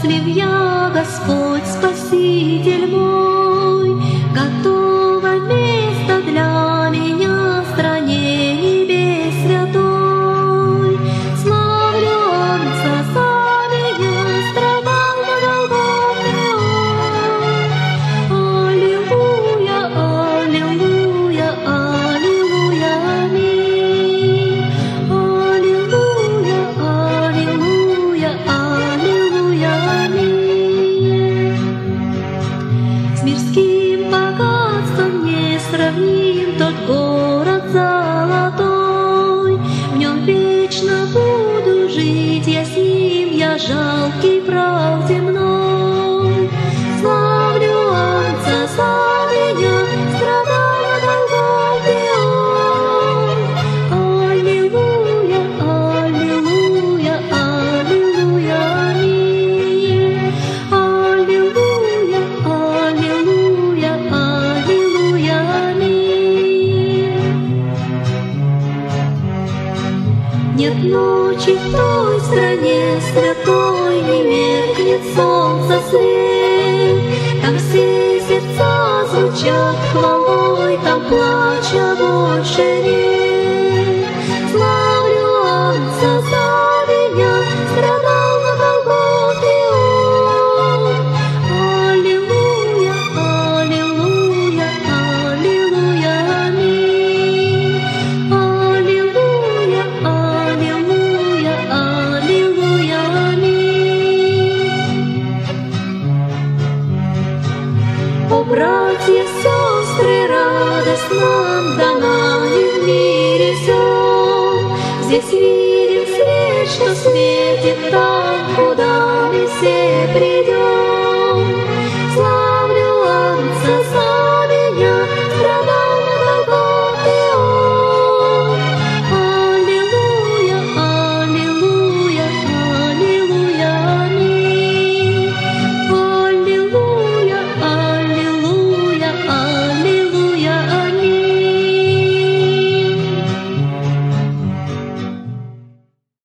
Счастлив я, Господь, Спаситель мой, готово место для меня в стране небес святой. Славлю Отца за меня, страдал на Голгофе Он. Аллилуйя, аллилуйя, аллилуйя, аминь. Аллилуйя, аллилуйя, аллилуйя, аминь. С мирским богатством не сравним тот город золотой. В нем вечно буду жить я с ним, я жалкий прах земной. Славлю Отца за меня, страдал на Голгофе Он. Аллилуйя, аллилуйя, аллилуйя, аминь. Аллилуйя, аллилуйя, аллилуйя, аминь. Нет ночи в той стране святой, не меркнет солнце свет. Там все сердца звучат хвалой, там плача больше нет. Славлю Отца за меня, страдал на Голгофе Он. Аллилуйя, аллилуйя, аллилуйя, аминь. Аллилуйя, аллилуйя, аллилуйя, аминь. О, братья, сестры, радость нам дана не в мире всем. Здесь видим свет, что светит там.